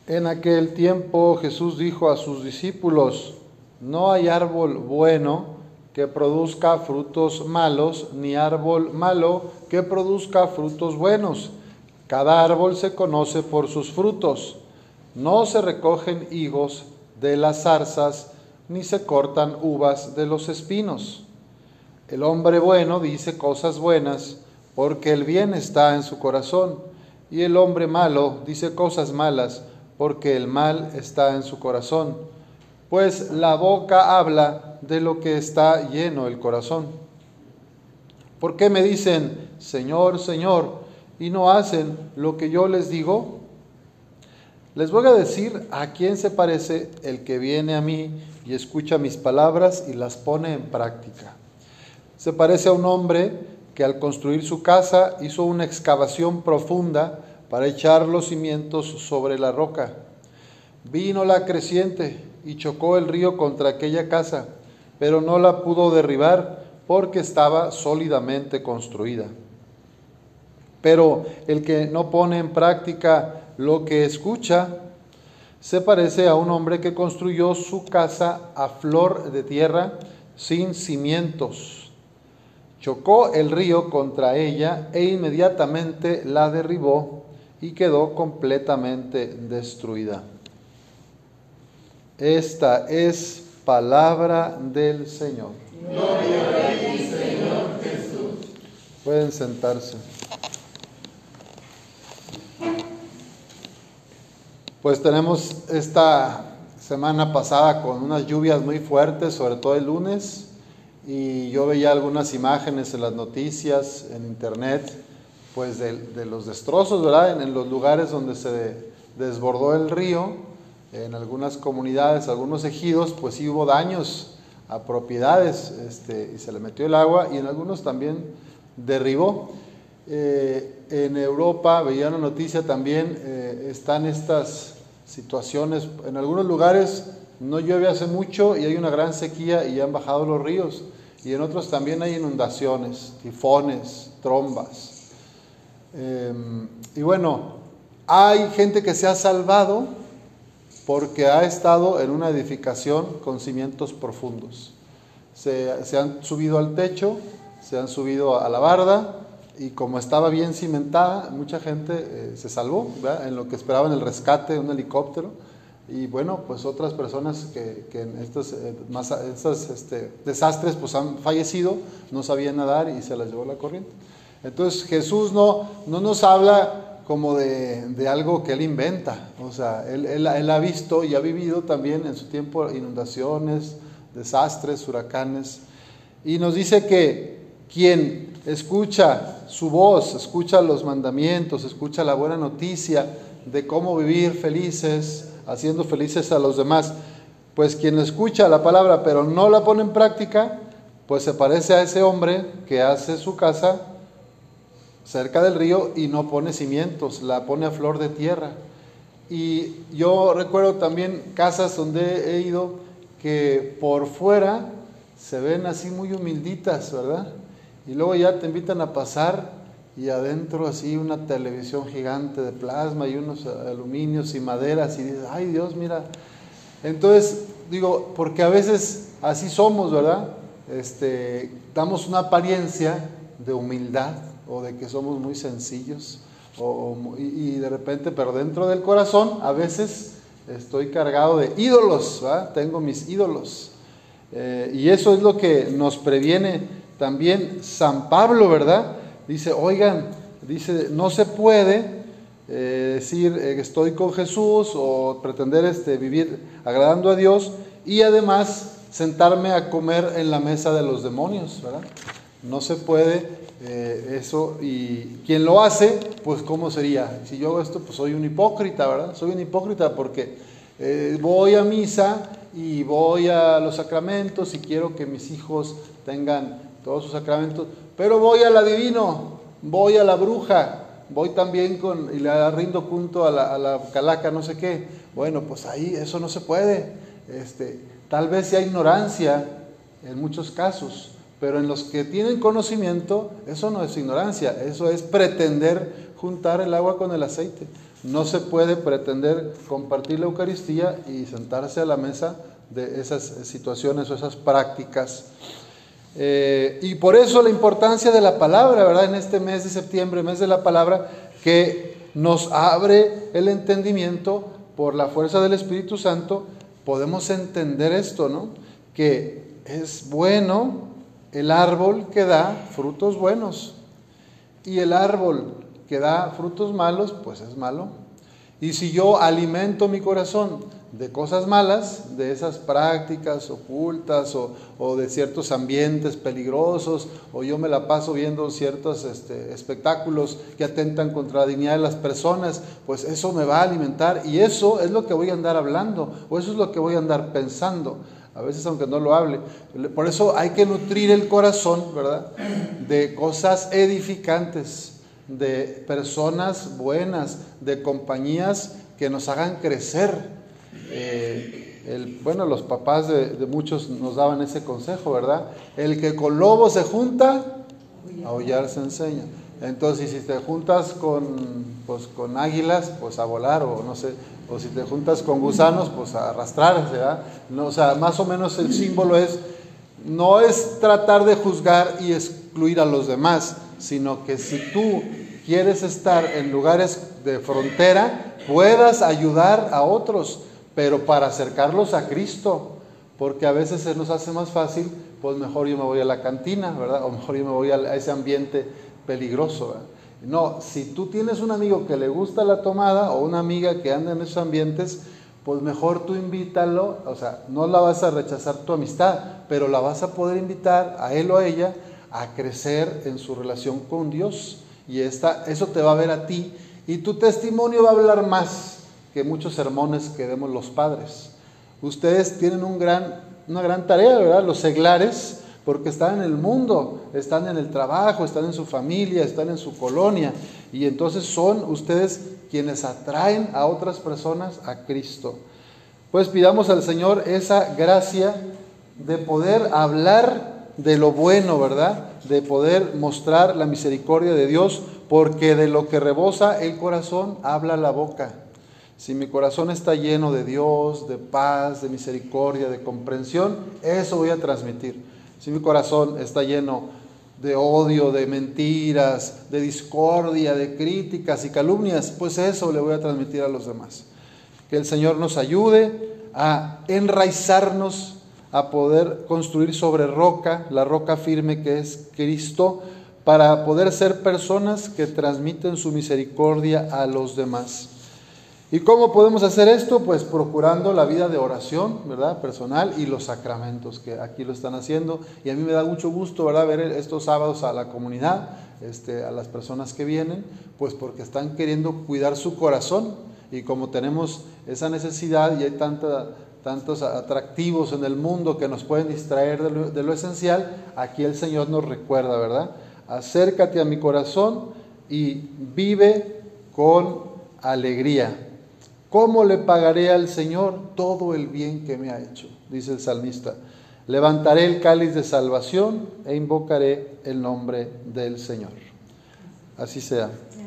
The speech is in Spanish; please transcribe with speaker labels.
Speaker 1: En aquel tiempo Jesús dijo a sus discípulos: no hay árbol bueno que produzca frutos malos, ni árbol malo que produzca frutos buenos. Cada árbol se conoce por sus frutos. No se recogen higos de las zarzas, ni se cortan uvas de los espinos. El hombre bueno dice cosas buenas, porque el bien está en su corazón, y el hombre malo dice cosas malas, porque el mal está en su corazón. Pues la boca habla de lo que está lleno el corazón. ¿Por qué me dicen, Señor, Señor, y no hacen lo que yo les digo? Les voy a decir a quién se parece el que viene a mí y escucha mis palabras y las pone en práctica. Se parece a un hombre que al construir su casa hizo una excavación profunda para echar los cimientos sobre la roca. Vino la creciente y chocó el río contra aquella casa, pero no la pudo derribar porque estaba sólidamente construida. Pero el que no pone en práctica lo que escucha se parece a un hombre que construyó su casa a flor de tierra sin cimientos. Chocó el río contra ella e inmediatamente la derribó y quedó completamente destruida. Esta es palabra del Señor.
Speaker 2: Gloria a ti, Señor Jesús.
Speaker 1: Pueden sentarse. Pues tenemos esta semana pasada con unas lluvias muy fuertes, sobre todo el lunes, y yo veía algunas imágenes en las noticias, en internet, pues de los destrozos, ¿verdad? En los lugares donde se desbordó el río, en algunas comunidades, algunos ejidos, pues sí hubo daños a propiedades, y se le metió el agua, y en algunos también derribó. En Europa, veía una noticia también, están estas situaciones, en algunos lugares no llueve hace mucho y hay una gran sequía y han bajado los ríos, y en otros también hay inundaciones, tifones, trombas. Y bueno, hay gente que se ha salvado porque ha estado en una edificación con cimientos profundos. Se han subido al techo, se han subido a la barda, y como estaba bien cimentada, mucha gente se salvó, ¿verdad? En lo que esperaban el rescate de un helicóptero. Y bueno, pues otras personas que en estos desastres pues han fallecido, no sabían nadar y se las llevó la corriente. Entonces Jesús no nos habla como de algo que Él inventa. O sea, él ha visto y ha vivido también en su tiempo inundaciones, desastres, huracanes. Y nos dice que quien escucha su voz, escucha los mandamientos, escucha la buena noticia de cómo vivir felices, haciendo felices a los demás, pues quien escucha la palabra pero no la pone en práctica, pues se parece a ese hombre que hace su casa cerca del río y no pone cimientos, la pone a flor de tierra. Y yo recuerdo también casas donde he ido que por fuera se ven así muy humilditas, ¿verdad? Y luego ya te invitan a pasar y adentro así una televisión gigante de plasma y unos aluminios y maderas, y dices, ay Dios, mira. Entonces digo, porque a veces así somos, ¿verdad? Damos una apariencia de humildad o de que somos muy sencillos y de repente, pero dentro del corazón a veces estoy cargado de ídolos, ¿verdad? Tengo mis ídolos, y eso es lo que nos previene también San Pablo, ¿verdad? Dice, oigan, no se puede decir estoy con Jesús o pretender vivir agradando a Dios y además sentarme a comer en la mesa de los demonios, ¿verdad? No se puede eso, y quien lo hace, pues ¿cómo sería? Si yo hago esto, pues soy un hipócrita, ¿verdad? Soy un hipócrita porque voy a misa y voy a los sacramentos y quiero que mis hijos tengan todos sus sacramentos, pero voy al adivino, voy a la bruja, voy también y le rindo culto a la calaca, no sé qué. Bueno, pues ahí eso no se puede. Tal vez sea ignorancia en muchos casos, pero en los que tienen conocimiento, eso no es ignorancia, eso es pretender juntar el agua con el aceite. No se puede pretender compartir la Eucaristía y sentarse a la mesa de esas situaciones o esas prácticas. Y por eso la importancia de la palabra, ¿verdad? En este mes de septiembre, mes de la palabra, que nos abre el entendimiento por la fuerza del Espíritu Santo, podemos entender esto, ¿no? Que es bueno el árbol que da frutos buenos y el árbol que da frutos malos, pues es malo. Y si yo alimento mi corazón de cosas malas, de esas prácticas ocultas o de ciertos ambientes peligrosos, o yo me la paso viendo ciertos espectáculos que atentan contra la dignidad de las personas, pues eso me va a alimentar y eso es lo que voy a andar hablando, o eso es lo que voy a andar pensando, a veces aunque no lo hable. Por eso hay que nutrir el corazón, ¿verdad?, de cosas edificantes, de personas buenas, de compañías que nos hagan crecer. Los papás de muchos nos daban ese consejo, ¿verdad? El que con lobos se junta, a aullar se enseña. Entonces, si te juntas con águilas, pues a volar, o no sé, o si te juntas con gusanos, pues a arrastrarse, ¿verdad? No, o sea, más o menos el símbolo no es tratar de juzgar y excluir a los demás, sino que si tú quieres estar en lugares de frontera, puedas ayudar a otros, pero para acercarlos a Cristo, porque a veces se nos hace más fácil, pues mejor yo me voy a la cantina, ¿verdad? O mejor yo me voy a ese ambiente peligroso, ¿verdad? No, si tú tienes un amigo que le gusta la tomada o una amiga que anda en esos ambientes, pues mejor tú invítalo, o sea, no la vas a rechazar tu amistad, pero la vas a poder invitar a él o a ella a crecer en su relación con Dios. Y eso te va a ver a ti, y tu testimonio va a hablar más que muchos sermones que demos los padres. Ustedes tienen una gran tarea, ¿verdad? Los seglares, porque están en el mundo, están en el trabajo, están en su familia, están en su colonia, y entonces son ustedes quienes atraen a otras personas a Cristo. Pues pidamos al Señor esa gracia de poder hablar de lo bueno, ¿verdad?, de poder mostrar la misericordia de Dios, porque de lo que rebosa el corazón habla la boca. Si mi corazón está lleno de Dios, de paz, de misericordia, de comprensión, eso voy a transmitir. Si mi corazón está lleno de odio, de mentiras, de discordia, de críticas y calumnias, pues eso le voy a transmitir a los demás. Que el Señor nos ayude a enraizarnos, a poder construir sobre roca, la roca firme que es Cristo, para poder ser personas que transmiten su misericordia a los demás. ¿Y cómo podemos hacer esto? Pues procurando la vida de oración, ¿verdad?, personal, y los sacramentos, que aquí lo están haciendo. Y a mí me da mucho gusto, ¿verdad?, ver estos sábados a la comunidad, a las personas que vienen, pues porque están queriendo cuidar su corazón. Y como tenemos esa necesidad y hay tantos atractivos en el mundo que nos pueden distraer de lo esencial, aquí el Señor nos recuerda, ¿verdad? Acércate a mi corazón y vive con alegría. ¿Cómo le pagaré al Señor todo el bien que me ha hecho?, dice el salmista. Levantaré el cáliz de salvación e invocaré el nombre del Señor. Así sea.